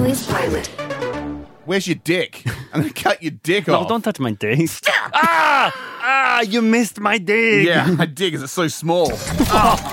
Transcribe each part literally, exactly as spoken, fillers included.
Noise Pilot. Where's your dick? I'm going to cut your dick No, off. don't touch my dick. ah! Ah, you missed my dick. Yeah, my dick is so small. Oh.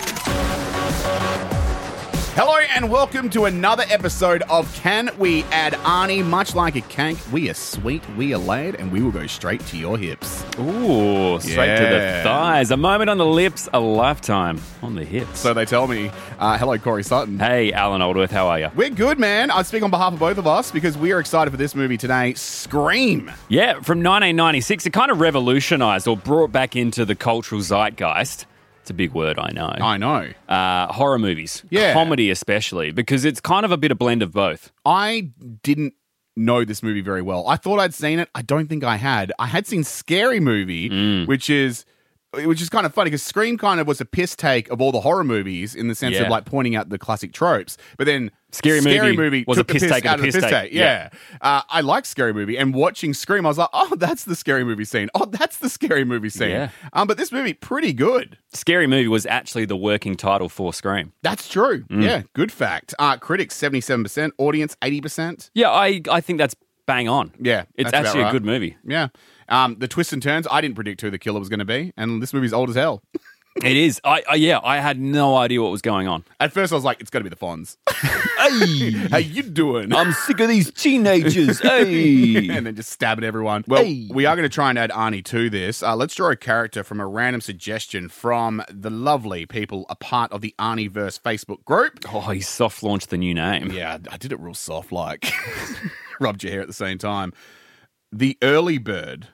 Hello and welcome to another episode of Can We Add Arnie? Much like a cank, we are sweet, we are laid, and we will go straight to your hips. Ooh, straight Yeah. to the thighs. A moment on the lips, a lifetime on the hips. So they tell me, uh, hello, Corey Sutton. Hey, Alan Aldworth, how are you? We're good, man. I speak on behalf of both of us because we are excited for this movie today, Scream. Yeah, from nineteen ninety-six, it kind of revolutionised or brought back into the cultural zeitgeist. It's a big word, I know. I know. Uh, horror movies, Yeah. comedy especially, because it's kind of a bit of blend of both. I didn't know this movie very well. I thought I'd seen it. I don't think I had. I had seen Scary Movie, Mm. which is which is kind of funny because Scream kind of was a piss take of all the horror movies in the sense Yeah. of like pointing out the classic tropes. But then Scary Movie was took a piss the piss take of out the of the piss piss take. take. Yeah. Uh, I like Scary Movie, and watching Scream, I was like, oh, that's the Scary Movie scene. Oh, that's the Scary Movie scene. Yeah. Um, but this movie, pretty good. Scary Movie was actually the working title for Scream. That's true. Mm. Yeah, good fact. Uh, critics, seventy-seven percent. Audience, eighty percent. Yeah, I, I think that's bang on. Yeah, It's that's about actually a right. good movie. Yeah. Um, the twists and turns, I didn't predict who the killer was going to be, and this movie's old as hell. It is. I, I Yeah, I had no idea what was going on. At first, I was like, it's got to be the Fonz. Hey, How you doing? I'm sick of these teenagers. Hey. and then just stabbing everyone. Well, Hey. we are going to try and add Arnie to this. Uh, let's draw a character from a random suggestion from the lovely people, a part of the Arnieverse Facebook group. Oh, he soft launched the new name. Yeah, I did it real soft, like rubbed your hair at the same time. The early bird.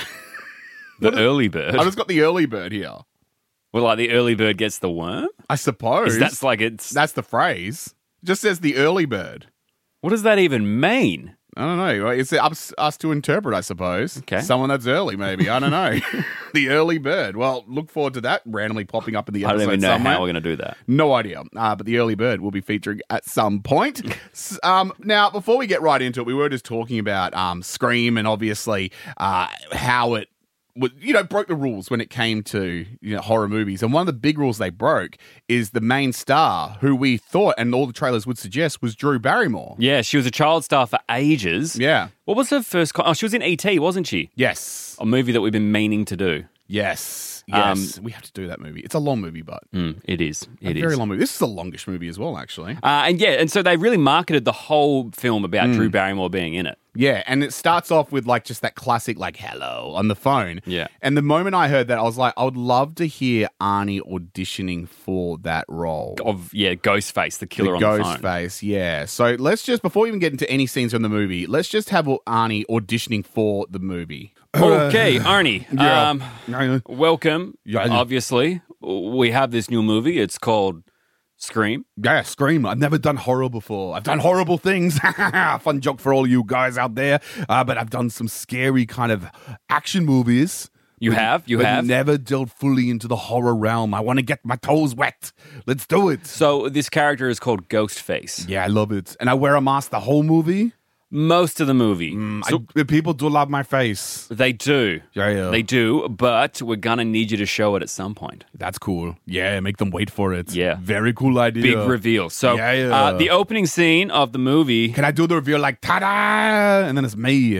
The early bird. I just got the early bird here. Well, like the early bird gets the worm? I suppose That's like it's... that's the phrase. It just says the early bird. What does that even mean? I don't know. It's up us to interpret, I suppose. Okay. Someone that's early, maybe. I don't know. The early bird. Well, look forward to that randomly popping up in the I episode don't even know somewhere. how we're going to do that. No idea. Uh, but the early bird will be featuring at some point. S- um, now, before we get right into it, we were just talking about um, Scream and obviously uh, how it w- you know, broke the rules when it came to you know, horror movies. And one of the big rules they broke is the main star, who we thought, and all the trailers would suggest, was Drew Barrymore. Yeah, she was a child star for ages. Yeah. What was her first... Co- oh, she was in E T, wasn't she? Yes. A movie that we've been meaning to do. Yes. Um, Yes. we have to do that movie. It's a long movie, but Mm, it is. a It is. very long movie. This is the longest movie as well, actually. Uh, and yeah, and so they really marketed the whole film about Mm. Drew Barrymore being in it. Yeah, and it starts off with like just that classic like hello on the phone. Yeah. And the moment I heard that, I was like, I would love to hear Arnie auditioning for that role. Of, yeah, Ghostface, the killer the on the ghost phone. face, yeah. So let's just, before we even get into any scenes from the movie, let's just have Arnie auditioning for the movie. Okay, Arnie. Yeah. Um, Yeah. welcome. Yeah. Obviously, we have this new movie. It's called Scream. Yeah, Scream. I've never done horror before. I've done horrible things. Fun joke for all you guys out there. Uh, but I've done some scary kind of action movies. You have? You but have? never delved fully into the horror realm. I want to get my toes wet. Let's do it. So this character is called Ghostface. Yeah, I love it. And I wear a mask the whole movie. Most of the movie. So I, people do love my face. they do. Yeah, yeah. They do, but we're going to need you to show it at some point. That's cool. Yeah, make them wait for it. Yeah. Very cool idea. Big reveal. So Yeah, yeah. Uh, the opening scene of the movie... Can I do the reveal like, ta-da? And then it's me.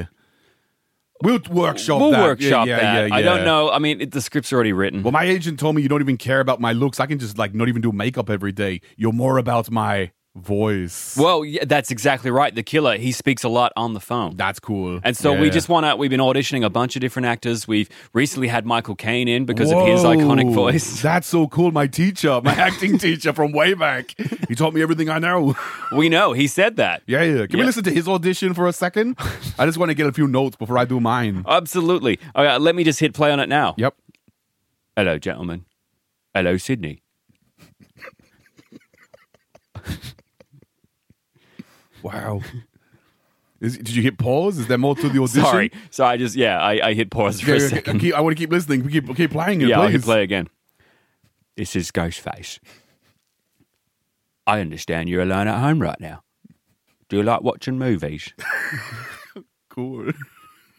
We'll workshop We'll that. workshop Yeah, yeah, that. yeah, I don't yeah. know. I mean, it, the script's already written. Well, my agent told me you don't even care about my looks. I can just like not even do makeup every day. You're more about my voice. Well, yeah, that's exactly right. The killer, he speaks a lot on the phone. That's cool. And so we Yeah. just want to, we've been auditioning a bunch of different actors. We've recently had Michael Caine in because of his Whoa. iconic voice. That's so cool. My teacher, my acting teacher from way back. He taught me everything I know. We know, he said that. Yeah, yeah. Can Yeah. we listen to his audition for a second? I just want to get a few notes before I do mine. Absolutely. Okay, let me just hit play on it now. Yep. Hello, gentlemen. Hello, Sydney. Wow. Is, did you hit pause? Is there more to the audition? Sorry. So I just, yeah, I, I hit pause for Yeah, a yeah, second. I, keep, I want to keep listening. Keep, keep playing it, Yeah, please. I can play again. This is Ghostface. I understand you're alone at home right now. Do you like watching movies? Cool.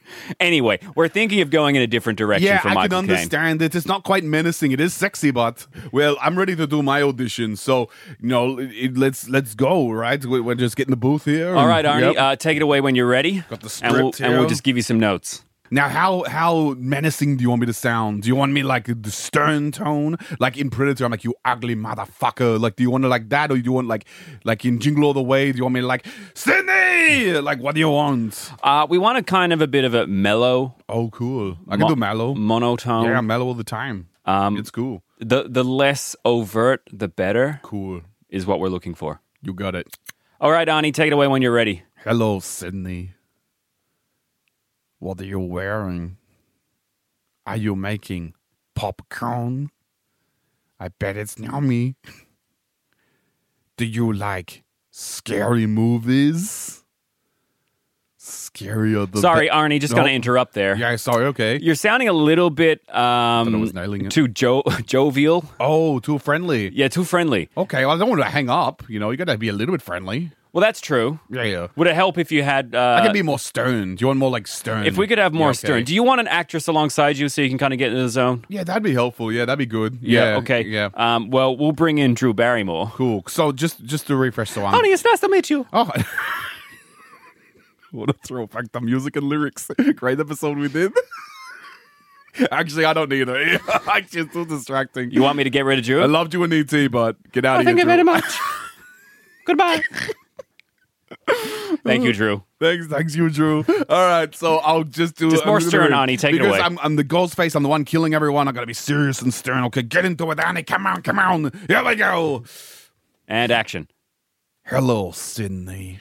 Anyway, we're thinking of going in a different direction Yeah, for I Michael can Caine. understand it. It's not quite menacing. It is sexy, but well, I'm ready to do my audition. So, you know, it, it- let's let's go. Right, We- we're just getting the booth here. All right, Arnie, Yep. uh, take it away when you're ready. Got the and we'll, script and we'll here. just give you some notes. Now, how how menacing do you want me to sound? Do you want me like the stern tone, like in Predator? I'm like, you ugly motherfucker. Like, do you want to like that, or do you want like like in Jingle All the Way? Do you want me to like Sydney? Like, what do you want? Uh, we want a kind of a bit of a mellow, Oh, cool. I can mo- do mellow. monotone. Yeah, mellow all the time. Um, it's cool. The the less overt, the better, Cool. is what we're looking for. You got it. All right, Arnie, take it away when you're ready. Hello, Sydney. What are you wearing? Are you making popcorn? I bet it's yummy. Do you like scary movies? Scarier than Sorry, Arnie, just No. going to interrupt there. Yeah, sorry, okay. You're sounding a little bit um, I was nailing it. too jo- jovial. Oh, too friendly. Yeah, too friendly. Okay, well, I don't want to hang up. You know, you got to be a little bit friendly. Well, that's true. Yeah, yeah. Would it help if you had... Uh, I can be more stern. Do you want more like stern? if we could have more Yeah, okay. stern. Do you want an actress alongside you so you can kind of get into the zone? Yeah, that'd be helpful. Yeah, that'd be good. Yeah, okay. Yeah. Um, well, we'll bring in Drew Barrymore. Cool. So just just to refresh, so I'm. Honey, it's nice to meet you. Oh. What a throwback to music and lyrics. Great episode we did. Actually, I don't need it. Actually, it's too distracting. You want me to get rid of Drew? I loved you in E T, but get out Oh, of thank here. you very Drew. much. Goodbye. Thank you, Drew. Thanks, thanks you, Drew. All right, so I'll just do Just I'm more gonna stern, do- Arnie. Take it because away. I'm, I'm the ghost face. I'm the one killing everyone. I gotta be serious and stern. Okay, get into it, Annie. Come on, come on. Here we go. And action. Hello, Sydney.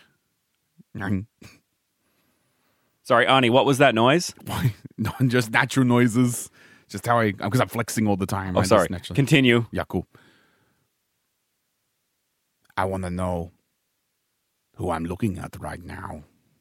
Sorry, Arnie, what was that noise? No, just natural noises. Just how I, because I'm flexing all the time. Oh, I just sorry. naturally- Continue. Yeah, cool. I want to know who I'm looking at right now.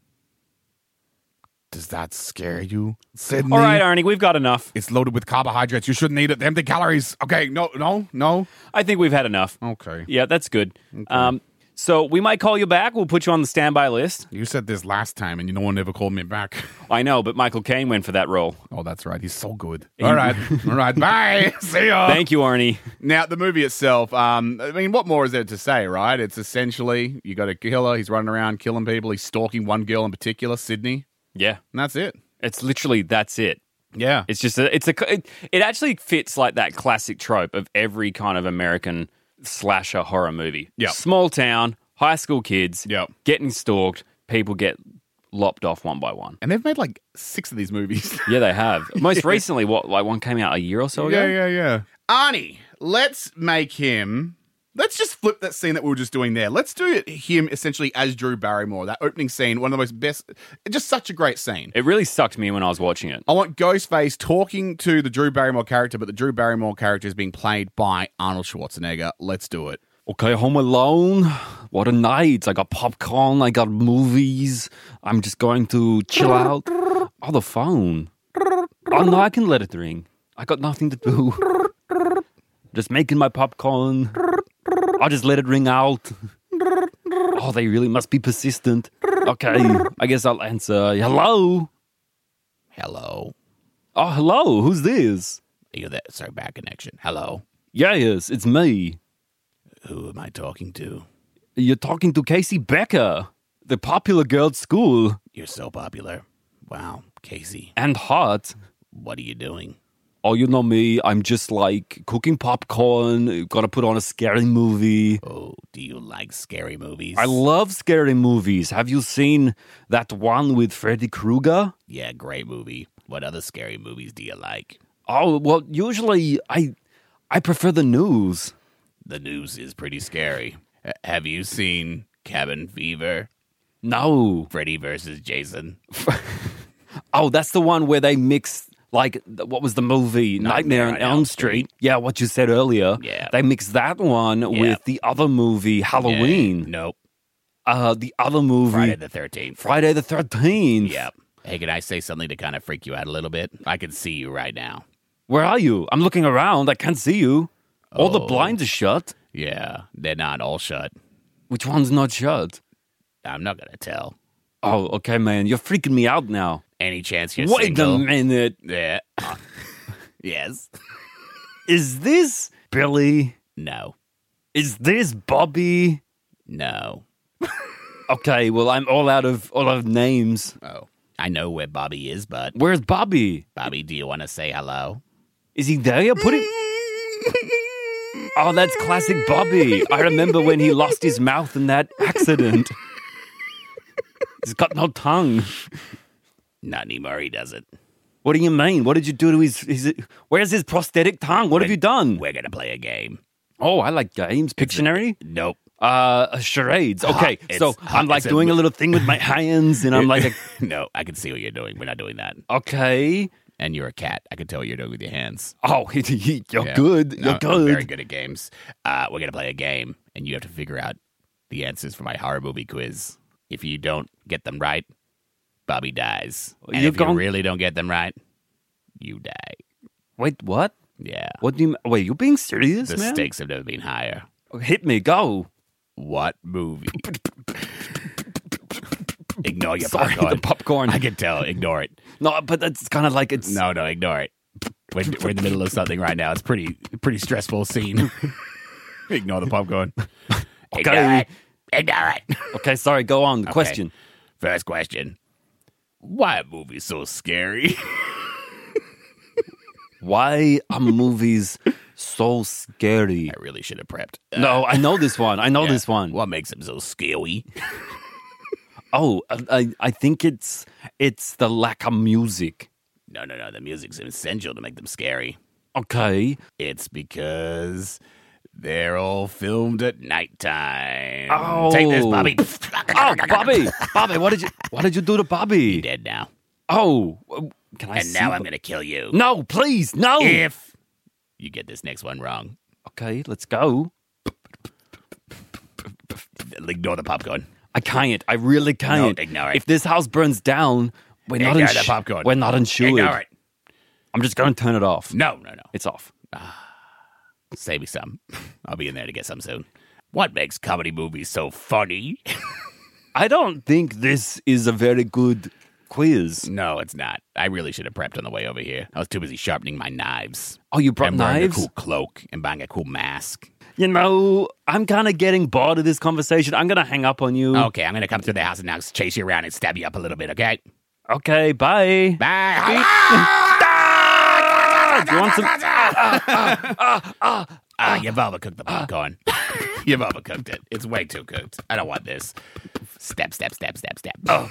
Does that scare you, Sydney? All right, Arnie, we've got enough. It's loaded with carbohydrates. You shouldn't eat it. Empty calories. Okay, no, no, no. I think we've had enough. Okay. Yeah, that's good. Um, so we might call you back. We'll put you on the standby list. You said this last time, and you no one ever called me back. I know, but Michael Caine went for that role. Oh, that's right. He's so good. All right, all right. Bye. See ya. Thank you, Arnie. Now, the movie itself, um, I mean, what more is there to say, right? It's essentially, you got a killer, he's running around killing people, he's stalking one girl in particular, Sydney, Yeah, and that's it. it's literally that's it. Yeah. It's just a, it's a it, it actually fits like that classic trope of every kind of American slasher horror movie. Yep. Small town, high school kids, Yep. getting stalked, people get lopped off one by one. And they've made like six of these movies. Yeah, they have. Most recently, what like one came out a year or so ago. yeah, yeah, yeah. Arnie, let's make him... Let's just flip that scene that we were just doing there. Let's do it, him essentially as Drew Barrymore. That opening scene, one of the most best... Just such a great scene. It really sucked me when I was watching it. I want Ghostface talking to the Drew Barrymore character, but the Drew Barrymore character is being played by Arnold Schwarzenegger. Let's do it. Okay, home alone. What a night. I got popcorn. I got movies. I'm just going to chill out. Oh, the phone. Oh, no, I can let it ring. I got nothing to do. Just making my popcorn. I'll just let it ring out. Oh, they really must be persistent. Okay, I guess I'll answer. Hello? Hello. Oh, hello. Who's this? You're there. Sorry, bad connection. Hello. Yes, it's me. Who am I talking to? You're talking to Casey Becker, the popular girl at school. You're so popular. Wow, Casey. And hot. What are you doing? Oh, you know me. I'm just like cooking popcorn. Gotta put on a scary movie. Oh, do you like scary movies? I love scary movies. Have you seen that one with Freddy Krueger? Yeah, great movie. What other scary movies do you like? Oh, well, usually I I prefer the news. The news is pretty scary. H- have you seen Cabin Fever? No. Freddy versus Jason? Oh, that's the one where they mix, like, th- what was the movie? Nightmare, on Elm Street. Yeah, what you said earlier. Yeah. They mixed that one with the other movie, Halloween. Yeah, nope. Uh, the other movie, Friday the thirteenth. Friday the thirteenth. Yep. Hey, can I say something to kind of freak you out a little bit? I can see you right now. Where are you? I'm looking around. I can't see you. All the Oh. blinds are shut. Yeah, they're not all shut. Which one's not shut? I'm not going to tell. Oh, okay, man. You're freaking me out now. Any chance you're Wait single? a minute. Yeah. Yes. Is this Billy? No. Is this Bobby? No. Okay, well, I'm all out of all out of names. Oh. I know where Bobby is, but Where's Bobby? Bobby, do you want to say hello? Is he there? Put him. Oh, that's classic Bobby. I remember when he lost his mouth in that accident. He's got no tongue. Not anymore, he doesn't. What do you mean? What did you do to his, his where's his prosthetic tongue? What have you done? We're going to play a game. Oh, I like games. Pictionary? Nope. Uh, charades. Okay, It's so hot. I'm like It's a- doing a little thing with my hands, and I'm like, a, No, I can see what you're doing. We're not doing that. okay. And you're a cat. I can tell what you're doing with your hands. Oh, you're Yeah. good. No, You're I'm good. very good at games. Uh, we're going to play a game, and you have to figure out the answers for my horror movie quiz. If you don't get them right, Bobby dies. And You're if going- you really don't get them right, you die. Wait, what? Yeah. What do you? Wait, you're being serious, The man? stakes have never been higher. Hit me, go. What movie? Ignore your Sorry, popcorn. the popcorn. I can tell. Ignore it. No, but that's kind of like it's. No, no, ignore it. We're, we're in the middle of something right now. It's pretty, pretty stressful scene. Ignore the popcorn. Ignore Okay. it. Ignore it. Okay, sorry. Go on. The Okay. question. First question. Why are movies so scary? Why are movies so scary? I really should have prepped. No, I know this one. I know Yeah. this one. What makes them so scary? Oh, I, I think it's it's the lack of music. No, no, no. The music's essential to make them scary. Okay. It's because they're all filmed at nighttime. Oh. Take this, Bobby. Oh, Bobby, Bobby, what did you what did you do to Bobby? Dead now. Oh, can I? And see now the- I'm going to kill you. No, please, no. If you get this next one wrong, Okay, let's go. ignore the popcorn. I can't. I really can't. No, ignore it. If this house burns down, we're not Ignore ins- the popcorn. We're not insured. Ignore it. I'm just going to turn it off. No, no, no. It's off. Save me some. I'll be in there to get some soon. What makes comedy movies so funny? I don't think this is a very good quiz. No, it's not. I really should have prepped on the way over here. I was too busy sharpening my knives. Oh, you brought and wearing knives? a cool cloak and buying a cool mask. You know, I'm kind of getting bored of this conversation. I'm going to hang up on you. Okay, I'm going to come through the house and now chase you around and stab you up a little bit, okay? Okay, bye. Bye. Do you want some? Ah, you've overcooked the popcorn. You've overcooked it. It's way too cooked. I don't want this. Step, step, step, step, step. Oh.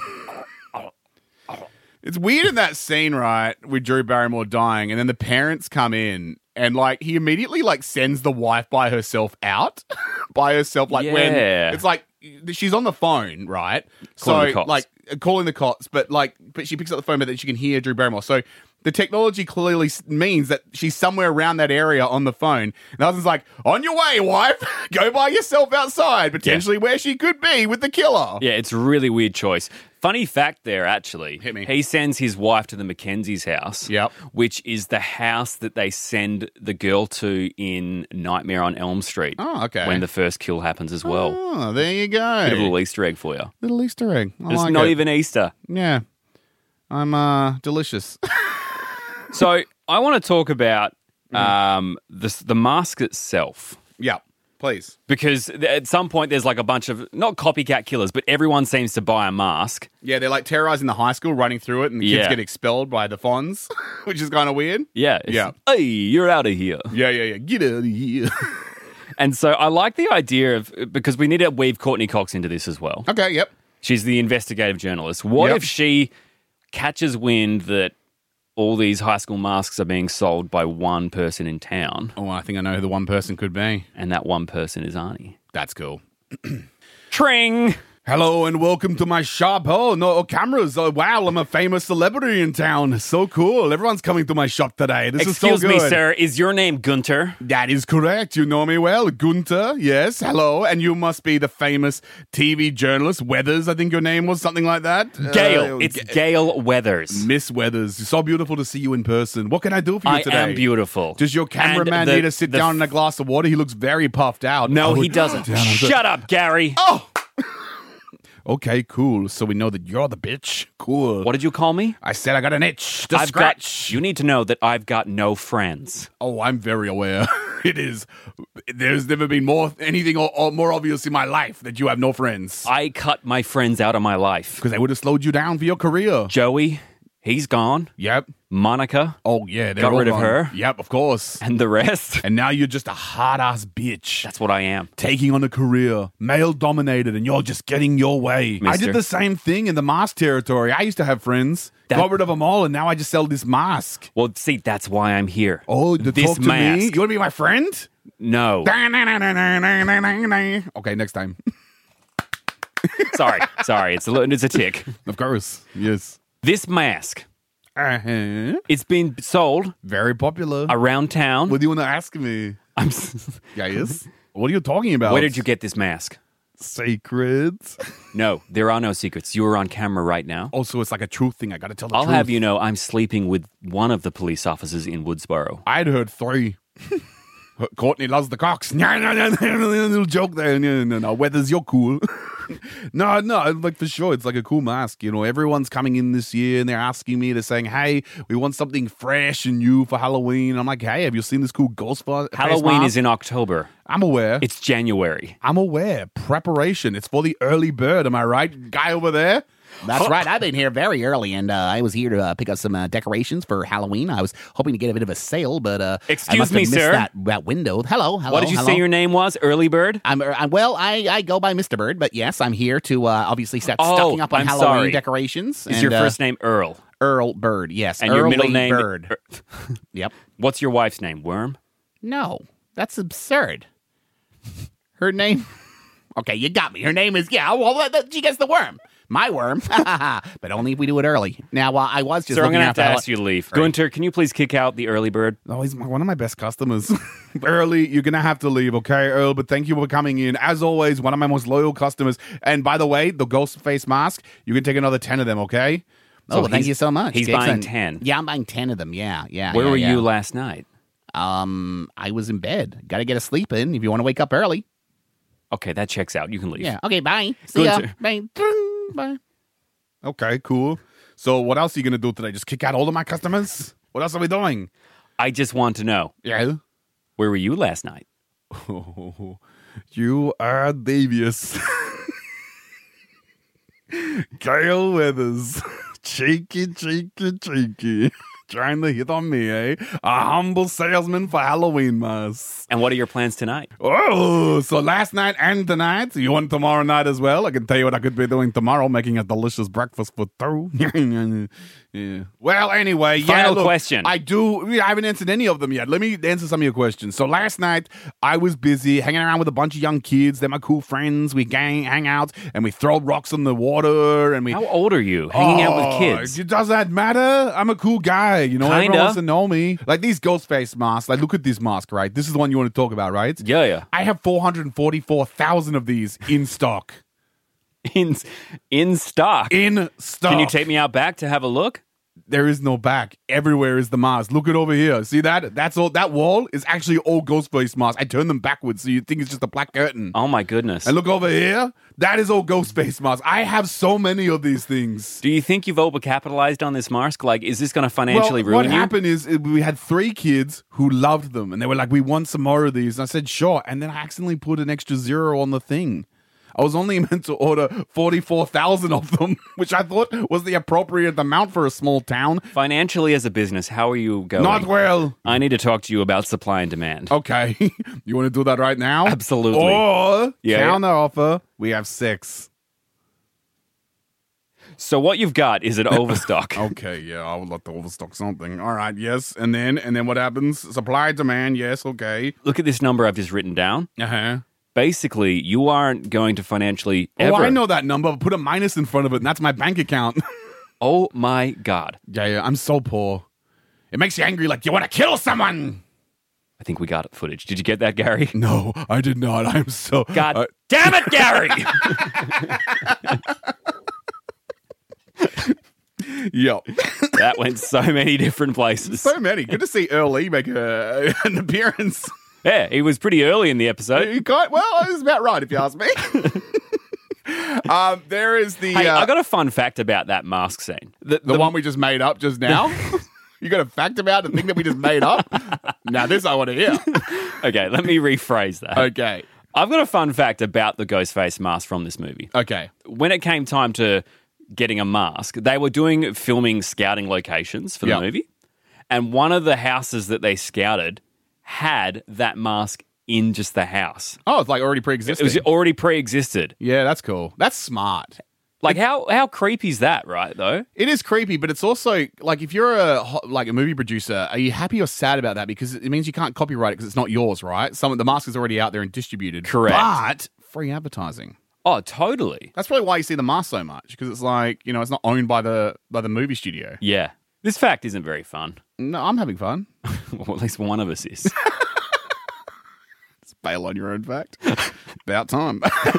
It's weird in that scene, right, with Drew Barrymore dying, and then the parents come in, and like he immediately like sends the wife by herself out, by herself. Like when Yeah. it's like she's on the phone, right? Calling the so cops. like calling the cops, but like but she picks up the phone, but then she can hear Drew Barrymore. So the technology clearly s- means that she's somewhere around that area on the phone. And the husband's like, "On your way, wife. Go by yourself outside, potentially where she could be with the killer." Yeah, it's a really weird choice. Funny fact there, actually. Hit me. He sends his wife to the Mackenzie's house, Yep. which is the house that they send the girl to in Nightmare on Elm Street. Oh, okay. When the first kill happens as well. Oh, there you go. Bit of a little Easter egg for you. Little Easter egg. I It's like not it. even Easter. Yeah. I'm uh delicious. So I want to talk about Mm. um, the, the mask itself. Yeah. Please. Because th- at some point there's like a bunch of, not copycat killers, but everyone seems to buy a mask. Yeah, they're like terrorizing the high school, running through it, and the kids Yeah. get expelled by the Fonz, which is kind of weird. Yeah. it's, Yeah. Hey, you're out of here. Yeah, yeah, yeah. Get out of here. And so I like the idea of, because we need to weave Courtney Cox into this as well. Okay, yep. She's the investigative journalist. What Yep. if she catches wind that all these high school masks are being sold by one person in town, Oh, I think I know who the one person could be. and that one person is Arnie? That's cool. Tring! Hello and welcome to my shop. Oh, no cameras. Oh, wow, I'm a famous celebrity in town. So cool. Everyone's coming to my shop today. This Excuse is so me, good. sir. Is your name Gunter? That is correct. You know me well. Gunter, yes. Hello. And you must be the famous T V journalist, Weathers, I think your name was, something like that. Gail. Uh, it's Ga- Gail Weathers. Miss Weathers. So beautiful to see you in person. What can I do for you I today? am beautiful. Does your cameraman And the- need to sit the down in a glass of water? He looks very puffed out. No, Oh, he doesn't. Down, I'm so- Shut up, Gary. Oh! Okay, cool. So we know that you're the bitch. Cool. What did you call me? I said I got an itch to I've scratch. got. You need to know that I've got no friends. Oh, I'm very aware. It is. There's never been more anything or, or more obvious in my life that you have no friends. I cut my friends out of my life. Because they would have slowed you down for your career. Joey, he's gone. Yep. Monica. Oh, yeah. They're Got all rid of gone. her. Yep, of course. And the rest. And now you're just a hard-ass bitch. That's what I am. Taking on a career, male-dominated, and you're just getting your way. I Mister. did the same thing in the mask territory. I used to have friends. That- Got rid of them all, and now I just sell this mask. Well, see, that's why I'm here. Oh, to this talk to mask. me? You want to be my friend? No. Okay, next time. sorry. Sorry. It's a, little- it's a tick. Of course. Yes. This mask, Uh-huh. it's been sold Very popular. around town. What do you want to ask me? I'm, Yeah, yes. What are you talking about? where did you get this mask? Secrets. No, there are no secrets. You are on camera right now. Also, it's like a truth thing. I got to tell the I'll truth. have you know I'm sleeping with one of the police officers in Woodsboro. I'd heard three. Courtney loves the cocks. No, no, no, no, little joke there. No, no, no. Weathers, you're cool. no, no, like for sure. It's like a cool mask. You know, everyone's coming in this year and they're asking me, they're saying, hey, we want something fresh and new for Halloween. I'm like, hey, have you seen this cool ghost fa- face Halloween mask? is in October. I'm aware. It's January. I'm aware. Preparation. It's for the early bird. Am I right? Guy over there? That's right. I've been here very early, and uh, I was here to uh, pick up some uh, decorations for Halloween. I was hoping to get a bit of a sale, but uh, Excuse I must have me, missed sir. That, that window. Hello, hello. What did you hello. say your name was? Early Bird? I'm, uh, I'm well. I, I go by Mister Bird, but yes, I'm here to uh, obviously start Oh, stocking up on I'm Halloween sorry. decorations. Is and, your uh, first name Earl? Earl Bird? Yes, And your Early middle name? Bird. Er- Yep. What's your wife's name? Worm? No, that's absurd. Her name. Okay, you got me. Her name is yeah. Well, that- that- she gets the worm. My worm, but only if we do it early. Now, uh, I was just Sir, I'm looking going to have out to for ask you to leave. Gunter, can you please kick out the Early Bird? Oh, he's my, one of my best customers. Early, you're going to have to leave, okay, Earl? But thank you for coming in. As always, one of my most loyal customers. And by the way, the ghost face mask, you can take another ten of them, okay? Oh, well, thank he's- you so much. he's buying Excellent. ten. Yeah, I'm buying ten of them. Yeah, yeah. Where yeah, were yeah. you last night? Um, I was in bed. Got to get a sleep in if you want to wake up early. Okay, that checks out. You can leave. Yeah. Okay. Bye. See ya. Good. Bye. Ding. Bye. Okay, cool. So what else are you going to do today? Just kick out all of my customers? What else are we doing? I just want to know, Yeah. where were you last night? Oh, you are devious. Kyle Weathers. Cheeky, cheeky, cheeky. Trying to hit on me, eh? A humble salesman for Halloween masks. And what are your plans tonight? Oh, so last night and tonight. You want tomorrow night as well? I can tell you what I could be doing tomorrow, making a delicious breakfast for two. Yeah. Well, anyway, yeah. Final look, question. I do. I haven't answered any of them yet. Let me answer some of your questions. So last night I was busy hanging around with a bunch of young kids. They're my cool friends. We gang, hang out, and we throw rocks in the water, and we. How old are you? Hanging out with Oh, kids? Does that matter? I'm a cool guy. You know, everyone Kinda. wants to know me. Like these ghost face masks. Like, look at this mask, right? This is the one you want to talk about, right? Yeah, yeah. I have four hundred forty-four thousand of these in stock. In in stock. In stock. Can you take me out back to have a look? There is no back. Everywhere is the mask. Look it over here. See that? That's all. That wall is actually all ghost face masks. I turned them backwards so you think it's just a black curtain. Oh my goodness. And look over here. That is all ghost face masks. I have so many of these things. Do you think you've overcapitalized on this mask? Like, is this going to financially well, ruin what you? happened is uh, we had three kids who loved them, and they were like, "We want some more of these." And I said, "Sure." And then I accidentally put an extra zero on the thing. I was only meant to order forty-four thousand of them, which I thought was the appropriate amount for a small town. Financially, as a business, how are you going? Not well. I need to talk to you about supply and demand. Okay. You want to do that right now? Absolutely. Or, Yeah, counter offer, we have six. So what you've got is an overstock. Okay, yeah, I would like to overstock something. All right, yes. And then, and then what happens? Supply, demand, yes, okay. Look at this number I've just written down. Uh-huh. Basically, you aren't going to financially ever. Oh, I know that number. Put a minus in front of it, and that's my bank account. Oh my God. Yeah, yeah, I'm so poor. It makes you angry, like you want to kill someone. I think we got footage. Did you get that, Gary? No, I did not. I'm so... God uh, damn it, Gary! Yo. That went so many different places. So many. Good to see Earl Lee make a, an appearance. Yeah, he was pretty early in the episode. You got, well, it was about right, if you ask me. Um, there is the Hey, uh, I got a fun fact about that mask scene. The, the one we just made up just now. You got a fact about the thing that we just made up? Now this I want to hear. Okay, let me rephrase that. Okay. I've got a fun fact about the Ghostface mask from this movie. Okay. When it came time to getting a mask, they were doing filming scouting locations for the Yep. movie. And one of the houses that they scouted had that mask in just the house. Oh, it's like already It pre-existing. was already pre-existed. Yeah, that's cool. That's smart. Like how how creepy is that, right? Though It is creepy, but it's also like if you're a ho- like a movie producer, are you happy or sad about that? Because it means you can't copyright it because it's not yours, right? Some the mask is already out there and distributed. Correct. But free advertising. oh, totally. That's probably why you see the mask so much because it's like you know it's not owned by the by the movie studio. Yeah, this fact isn't very fun. No, I'm having fun. Well, at least one of us is. Bail on your own fact. About time.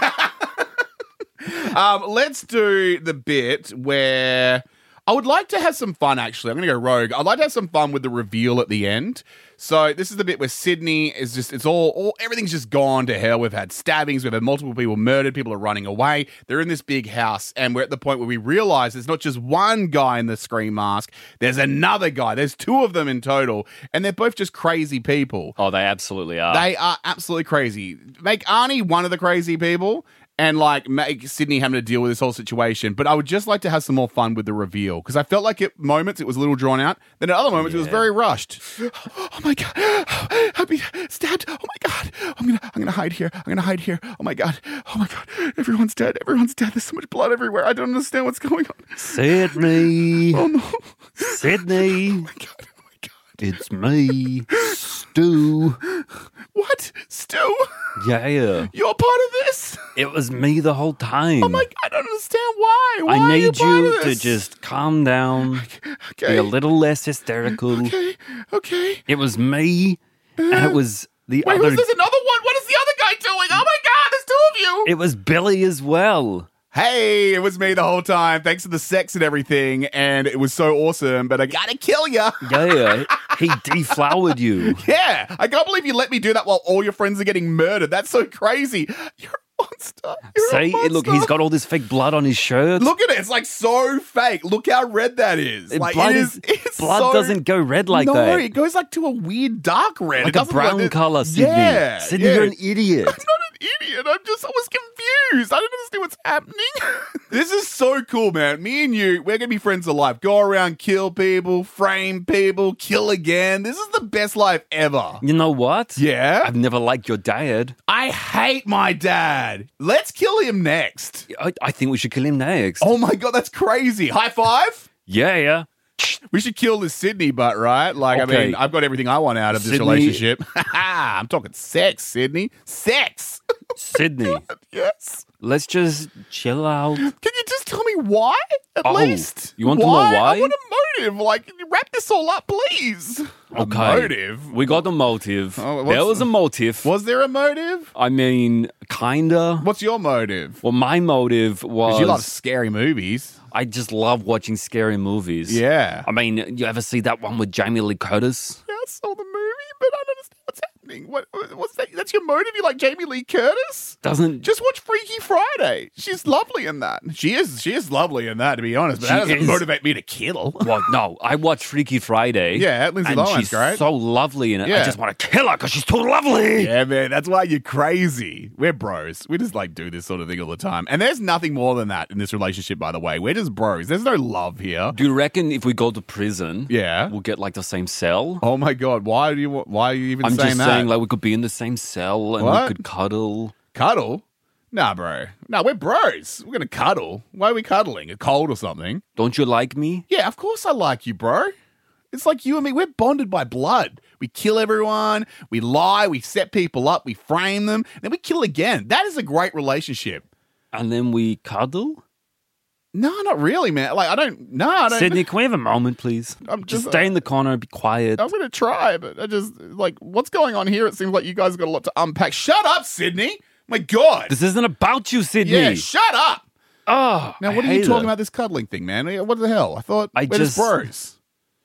um, let's do the bit where I would like to have some fun, actually. I'm going to go rogue. I'd like to have some fun with the reveal at the end. So this is the bit where Sydney is just, it's all, all everything's just gone to hell. We've had stabbings. We've had multiple people murdered. People are running away. They're in this big house. And we're at the point where we realize there's not just one guy in the Scream mask. There's another guy. There's two of them in total. And they're both just crazy people. Oh, they absolutely are. They are absolutely crazy. Make Arnie one of the crazy people and like make Sydney having to deal with this whole situation. But I would just like to have some more fun with the reveal because I felt like at moments it was a little drawn out. Then at other moments it was Yeah. very rushed. Oh my god! I've been stabbed. Oh my god! I'm gonna I'm gonna hide here. I'm gonna hide here. Oh my god! Oh my god! Everyone's dead. Everyone's dead. There's so much blood everywhere. I don't understand what's going on. Sydney. Oh no! Sydney. Oh my god! Oh my god! It's me, Stu. What? Stu? Yeah, You're part of this? it was me the whole time. Oh my god! I don't understand why. Why I are you need part you of to this? just calm down, Okay. be a little less hysterical. Okay, okay. It was me, and it was the Wait, other. who's this another one? What is the other guy doing? Oh my god, there's two of you. It was Billy as well. Hey, it was me the whole time. Thanks for the sex and everything, and it was so awesome. But I gotta kill ya. Yeah, he deflowered you. Yeah, I can't believe you let me do that while all your friends are getting murdered. That's so crazy. You're a monster. You're a See, monster. look, he's got all this fake blood on his shirt. Look at it. It's like so fake. Look how red that is. It- Like blood it is, is. It's blood so- doesn't go red like no, that. it goes like to a weird dark red. It Like a doesn't brown this- color, Sydney. Yeah, Sydney, yeah. you're an idiot. I'm not an idiot. I'm just, I was confused. I don't understand what's happening. This is so cool, man. Me and you, we're going to be friends for life. Go around, kill people, frame people, kill again. This is the best life ever. You know what? Yeah? I've never liked your dad. I hate my dad. Let's kill him next. I, I think we should kill him next. Oh my God, that's crazy. High five? Yeah, yeah. We should kill this Sydney butt, right? Like, I Okay. mean, I've got everything I want out of this Sydney- relationship. I'm talking sex, Sydney. Sex. Sydney, Yes. let's just chill out. Can you just tell me why, at Oh, least? you want to know why? I want a motive. Like, wrap this all up, please. A Okay. motive? We got the motive. Oh, what's- there was a motive. Was there a motive? I mean, kinda. What's your motive? Well, my motive Because was you love scary movies. I just love watching scary movies. Yeah. I mean, you ever see that one with Jamie Lee Curtis? Yeah, I saw the movie, but I don't understand what's happening. What, what's that? That's your motive? You like Jamie Lee Curtis? Doesn't Just watch Freaky Friday. She's lovely in that. She is. She is lovely in that, to be honest. But She that doesn't is. motivate me to kill. Well, no, I watched Freaky Friday. Yeah, Lindsay and Lohan's she's great. so lovely in it. I Yeah. just want to kill her because she's too lovely. Yeah, man, that's why you're crazy. We're bros. We just like do this sort of thing all the time. And there's nothing more than that in this relationship, by the way. We're just bros. There's no love here. Do you reckon if we go to prison, Yeah. we'll get like the same cell? Oh my god, why do you wa- why are you even I'm saying just that? saying, like we could be in the same cell and What? we could cuddle. Cuddle? Nah, bro. No, we're bros. We're gonna cuddle. Why are we cuddling? A cold or something? Don't you like me? Yeah, of course I like you, bro. It's like you and me. We're bonded by blood. We kill everyone. We lie. We set people up. We frame them. Then we kill again. That is a great relationship. And then we cuddle? No, not really, man. Like I don't. No, I don't. Sydney, can we have a moment, please? I'm just just- stay in the corner and be quiet. I'm gonna try, but I just like what's going on here. It seems like you guys have got a lot to unpack. Shut up, Sydney. My God. This isn't about you, Sydney. Yeah, shut up. oh, Now, I what are you hate talking it. about this cuddling thing, man? What the hell? I thought I we're just just- bros.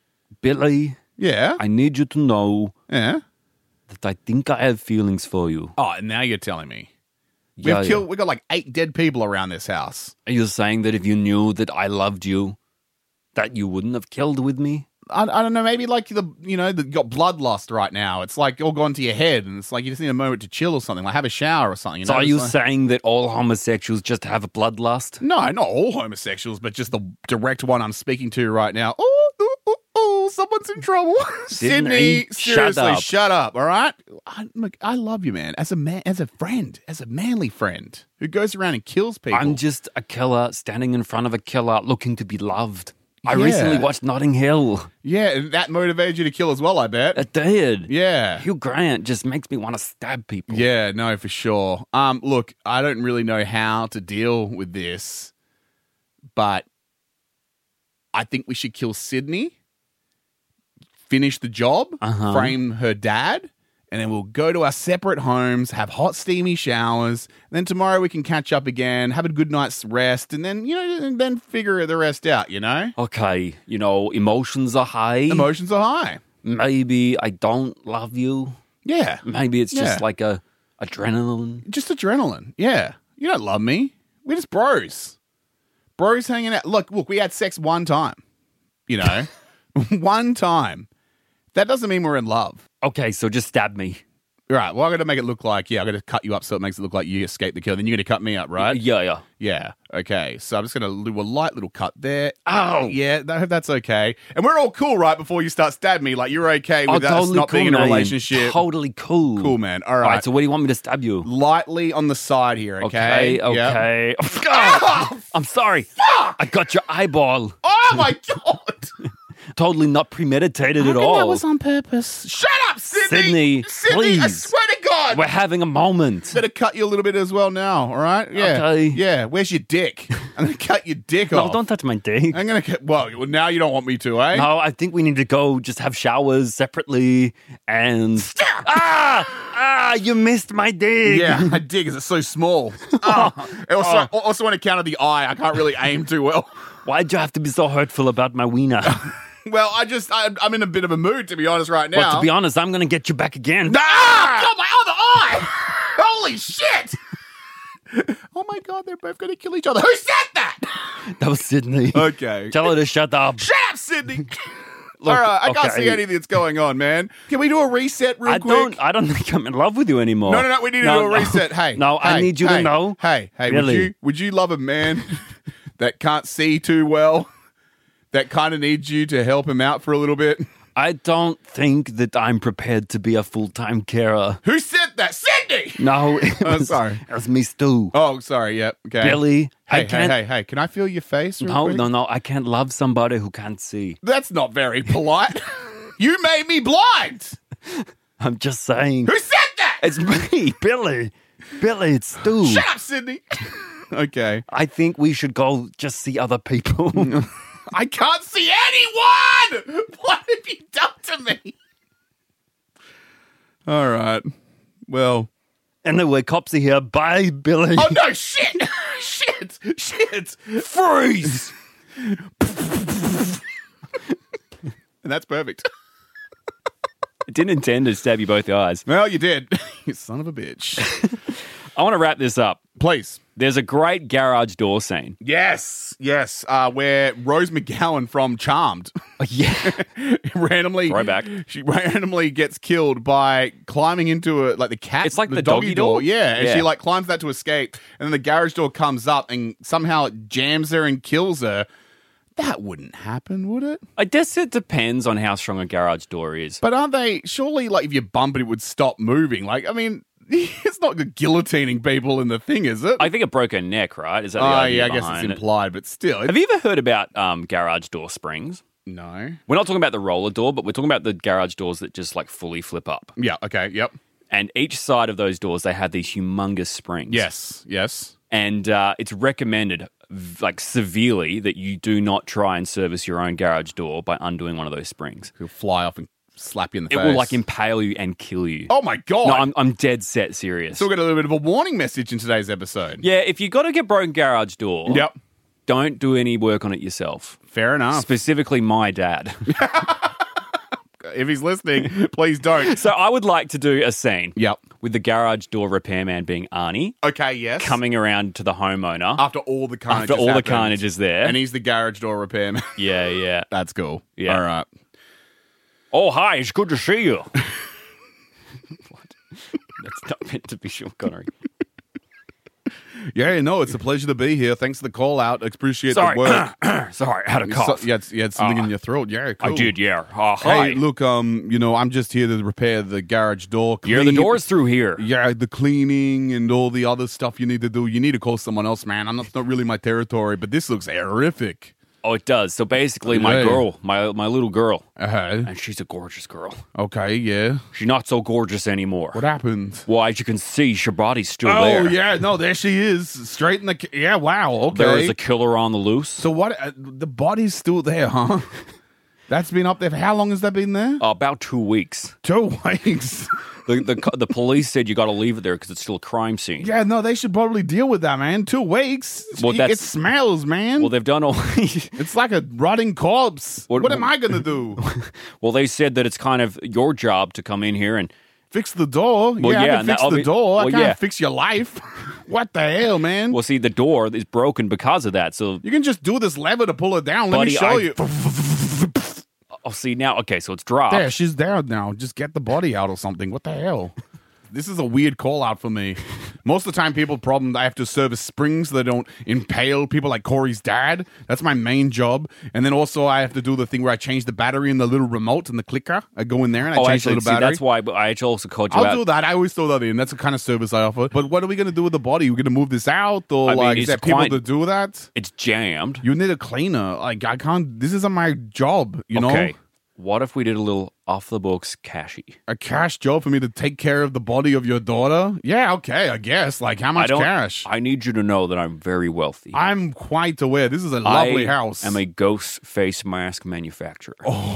Billy, Yeah. I need you to know Yeah. that I think I have feelings for you. Oh, now you're telling me. We've Yeah, killed. yeah. We've got like eight dead people around this house. Are you saying that if you knew that I loved you, that you wouldn't have killed with me? I, I don't know. Maybe like the you know the, you got bloodlust right now. It's like all gone to your head, and it's like you just need a moment to chill or something. Like have a shower or something. You So know? are It's you like- saying that all homosexuals just have a bloodlust? No, not all homosexuals, but just the direct one I'm speaking to right now. Oh, oh, oh, oh someone's in trouble. Sydney, Sydney, shut seriously, up. shut up. All right, I, look, I love you, man. As a man, as a friend, as a manly friend who goes around and kills people. I'm just a killer standing in front of a killer looking to be loved. I Yeah. recently watched Notting Hill. yeah, and that motivated you to kill as well. I bet. It did. yeah. Hugh Grant just makes me want to stab people. Yeah, no, for sure. Um, look, I don't really know how to deal with this, but I think we should kill Sydney, finish the job, Uh-huh. frame her dad, and then we'll go to our separate homes, have hot, steamy showers. And then tomorrow we can catch up again, have a good night's rest, and then, you know, and then figure the rest out, you know? Okay, you know, emotions are high. Emotions are high. Maybe I don't love you. Yeah. Maybe it's just Yeah. like a adrenaline. Just adrenaline. Yeah. You don't love me. We're just bros. Bros hanging out. Look, look, we had sex one time. You know? One time. That doesn't mean we're in love. Okay, so just stab me. Right. Well, I'm going to make it look like, yeah, I'm going to cut you up so it makes it look like you escaped the kill. Then you're going to cut me up, right? Yeah, yeah. Yeah. Okay. So I'm just going to do a light little cut there. Ow. Yeah, I hope that's okay. And we're all cool, right? Before you start stabbing me, like you're okay Oh, with us totally not cool, being in a man. relationship. Totally cool. Cool, man. All All right. right, so what do you want me to stab you? Lightly on the side here, okay? Okay, Yep. okay. Ah, I'm sorry. I got your eyeball. Oh my God. Totally not premeditated at I think all. that was on purpose. Shut up, Sydney. Sydney, Sydney, I please. swear to God. We're having a moment. Better cut you a little bit as well now, all right? Yeah. Okay. Yeah. Where's your dick? I'm going to cut your dick No, off. don't touch my dick. I'm going to cut. Well, well, now you don't want me to, eh? No, I think we need to go just have showers separately and. Ah! Ah! You missed my dick. Yeah, my dick is so small. Oh. Also, also on account of the eye, I can't really aim too well. Why'd you have to be so hurtful about my wiener? Well, I just, I, I'm in a bit of a mood, to be honest, right now. Well, to be honest, I'm going to get you back again. Ah! God, my other eye! Holy shit! Oh my God, they're both going to kill each other. Who said that? That was Sydney. Okay. Tell her to shut up. Shut up, Sydney! Look, All right, I can't okay. see anything that's going on, man. Can we do a reset real I quick? don't. I don't think I'm in love with you anymore. No, no, no. We need to No, do a no. reset. Hey, No, I hey, need you hey, to know. Hey, hey, would Really. you would you love a man that can't see too well, that kind of needs you to help him out for a little bit? I don't think that I'm prepared to be a full time carer. Who said that? Sydney. No, it Oh, was, sorry. It was me, Stu. Oh, sorry. Yep. Okay. Billy, I Hey, hey, can't. hey, hey. Can I feel your face? Real No, quick? no, no. I can't love somebody who can't see. That's not very polite. You made me blind. I'm just saying. Who said that? It's me, Billy. Billy, it's Stu. Shut up, Sydney. Okay. I think we should go just see other people. I can't see anyone. What have you done to me? All right. Well. Anyway, cops are here. Bye, Billy. Oh no! Shit! Shit! Shit! Freeze! And that's perfect. I didn't intend to stab you both the eyes. Well, you did. You son of a bitch. I want to wrap this up. Please. There's a great garage door scene. Yes. Yes. Uh, where Rose McGowan from Charmed Oh, yeah. randomly Throwback. she randomly gets killed by climbing into a like the cat. It's like the doggy door? Yeah, and Yeah. she like climbs that to escape, and then the garage door comes up and somehow it jams her and kills her. That wouldn't happen, would it? I guess it depends on how strong a garage door is. But aren't they surely like if you bump it, it would stop moving? Like, I mean, it's not the guillotining people in the thing, is it? I think it broke her neck, right? Is that the Oh, idea yeah, I guess behind it's it? implied, but still. Have you ever heard about um, garage door springs? No. We're not talking about the roller door, but we're talking about the garage doors that just like fully flip up. Yeah, okay, yep. And each side of those doors, they have these humongous springs. Yes, yes. And uh, it's recommended, v- like severely, that you do not try and service your own garage door by undoing one of those springs. He'll fly off and slap you in the It face. will like impale you and kill you. Oh my God. No, I'm, I'm dead set serious. Still got a little bit of a warning message in today's episode. Yeah, if you got to get broken garage door, Yep. don't do any work on it yourself. Fair enough. Specifically, my dad. if he's listening, please don't. So I would like to do a scene Yep. with the garage door repairman being Arnie Okay, yes. coming around to the homeowner After all the carnage after has all the happened. carnage is there. And he's the garage door repairman. yeah, yeah. That's cool. Yeah. All right. Oh, hi, it's good to see you. What? That's not meant to be Sean Connery. Yeah, no, it's a pleasure to be here. Thanks for the call out. Appreciate Sorry. the work. Sorry, I had a So- cough. you, had, you had something Uh, in your throat. Yeah, cool. I did, yeah. Uh, hi. Hey, look, um, you know, I'm just here to repair the garage door. yeah, the clean- door's through here. Yeah, the cleaning and all the other stuff you need to do. You need to call someone else, man. I'm not, it's not really my territory, but this looks horrific. Oh, it does. So basically, my Yeah. girl, my my little girl, Uh-huh. and she's a gorgeous girl. Okay, yeah. She's not so gorgeous anymore. What happened? Well, as you can see, her body's still Oh, there. yeah. No, there she is. Straight in the... ca- Yeah, wow. Okay. There is a killer on the loose. So what... Uh, the body's still there, huh? That's been up there for... How long has that been there? Uh, about two weeks. Two weeks. The the, co- the police said you got to leave it there because it's still a crime scene. Yeah, no, they should probably deal with that, man. Two weeks. Well, it, that's- it smells, man. Well, they've done all. It's like a rotting corpse. What- What, am I going to do? well, they said that it's kind of your job to come in here and. Fix the door? Well, yeah, yeah, I can and fix that- the obvi- door. I well, can't yeah. fix your life. What the hell, man? Well, see, the door is broken because of that. So, you can just do this lever to pull it down. Let Buddy, me show I- you. oh, see now, okay, so it's dropped. There, she's there now. Just get the body out or something. What the hell? This is a weird call out for me. Most of the time, people problem I have to service springs so they don't impale people like Corey's dad. That's my main job. And then also I have to do the thing where I change the battery in the little remote and the clicker. I go in there and I Oh, change the actually, little see, battery. that's why but I actually also called you I'll out. do that. I always throw that in. That's the kind of service I offer. But what are we going to do with the body? We're going to move this out, or I mean, like is it's there people quite- to do that? It's jammed. You need a cleaner. Like I can't. This isn't my job. You know, Okay. What if we did a little off the books cashy? a cash job for me to take care of the body of your daughter. Yeah, okay, I guess. Like how I much don't. cash? I need you to know that I'm very wealthy. I'm quite aware. This is a lovely I house. am a ghost face mask manufacturer.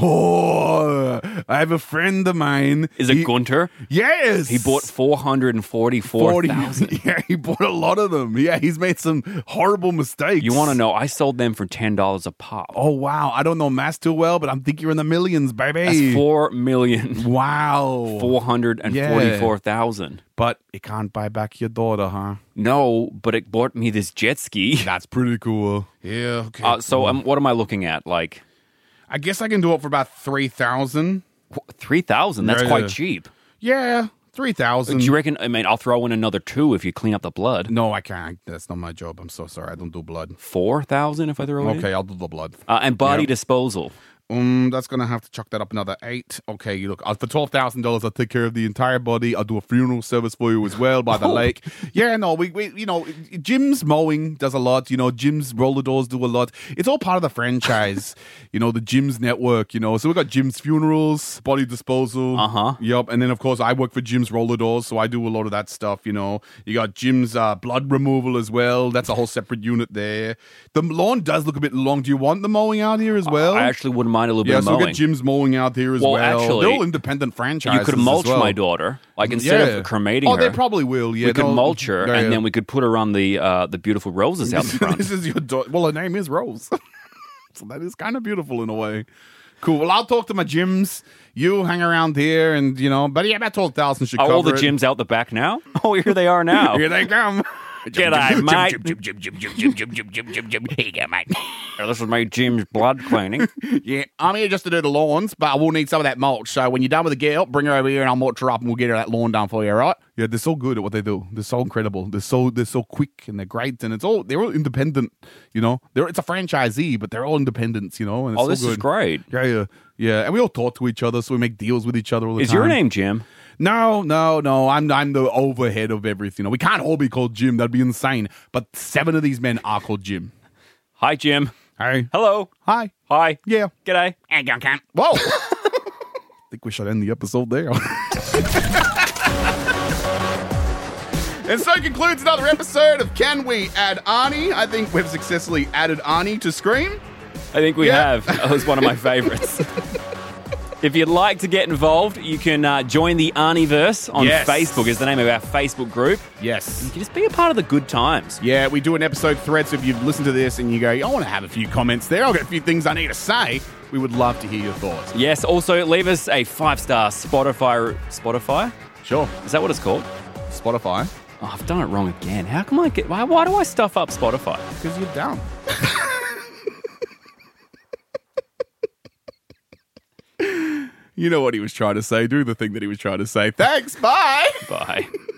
Oh, I have a friend of mine. Is it He- Gunter? Yes. He bought four hundred forty-four forty. thousand. Yeah, he bought a lot of them. Yeah, he's made some horrible mistakes. You want to know? I sold them for ten dollars a pop. Oh wow, I don't know math too well, but I'm thinking you're in the millions, baby. That's four million Wow. four hundred and forty-four thousand. But it can't buy back your daughter, huh? No, but it bought me this jet ski. That's pretty cool. Yeah. Okay. Uh, so um, what am I looking at? Like I guess I can do it for about three thousand. three thousand? That's Yeah, quite yeah. cheap. Yeah, three thousand. Do you reckon? I mean, I'll throw in another two if you clean up the blood. No, I can't. That's not my job. I'm so sorry. I don't do blood. Four thousand if I throw it. Okay, in? I'll do the blood. Uh, and body Yep. disposal. Um, that's gonna have to chuck that up another eight. Okay, you look uh, for twelve thousand dollars. I'll take care of the entire body. I'll do a funeral service for you as well by the lake. Yeah, no, we, we you know, Jim's mowing does a lot. You know, Jim's roller doors do a lot. It's all part of the franchise. You know, the Jim's network. You know, so we got Jim's funerals, body disposal. Uh huh. Yep, and then of course I work for Jim's roller doors, so I do a lot of that stuff. You know, you got Jim's uh, blood removal as well. That's a whole separate unit there. The lawn does look a bit long. Do you want the mowing out here as well? I actually wouldn't mind a little Yeah, bit so of we mowing. got Jim's mowing out here as Well, well. actually, They're all independent franchises. You could mulch as well. my daughter, like instead Yeah. of cremating Oh, her. they probably will. Yeah, we could they'll- mulch her, yeah, and yeah. then we could put her on the uh, the beautiful roses out the front. This is your daughter. Well, her name is Rose, so that is kind of beautiful in a way. Cool. Well, I'll talk to my gyms. You hang around here, and you know, but yeah, about twelve thousand should Are cover all the it. gyms out the back now? Oh, here they are now. Here they come. G'day, mate. Jim, Jim, Jim, Jim, Jim, Jim, Jim, Jim, Jim, Jim. Here you go, mate. Oh, this is my Jim's blood cleaning. Yeah, I'm here just to do the lawns, but I will need some of that mulch. So when you're done with the girl, bring her over here and I'll mulch her up and we'll get her that lawn done for you, all right? Yeah, they're so good at what they do. They're so incredible. They're so they're so quick and they're great and it's all they're all independent, you know. They're it's a franchisee, but they're all independents, you know. And it's Oh, so this is good. great. Yeah, yeah, yeah. And we all talk to each other, so we make deals with each other all the Is time. your name Jim? No, no, no. I'm I'm the overhead of everything. We can't all be called Jim. That'd be insane. But seven of these men are called Jim. Hi, Jim. Hey. Hello. Hi. Hi. Yeah. G'day. And you can't. Whoa. I think we should end the episode there. And so concludes another episode of Can We Add Arnie? I think we've successfully added Arnie to Scream. I think we Yeah. have. That was one of my favorites. If you'd like to get involved, you can uh, join the Arnieverse on Yes. Facebook. Is the name of our Facebook group. Yes. You can just be a part of the good times. Yeah, we do an episode thread, so if you've listened to this and you go, I want to have a few comments there, I've got a few things I need to say, We would love to hear your thoughts. Yes, also leave us a five-star Spotify. Spotify? Sure. Is that what it's called? Spotify. Oh, I've done it wrong again. How come I get... Why, why do I stuff up Spotify? Because you're dumb. You know what he was trying to say. Do the thing that he was trying to say. Thanks. Bye. Bye.